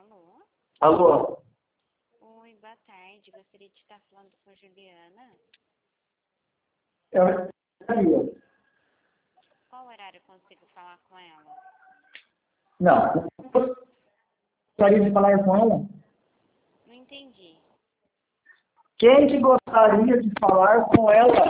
Alô? Alô? Oi, boa tarde. Gostaria de estar falando com a Juliana. Eu gostaria. Qual horário eu consigo falar com ela? Não. Eu gostaria de falar com ela? Não entendi. Quem que gostaria de falar com ela?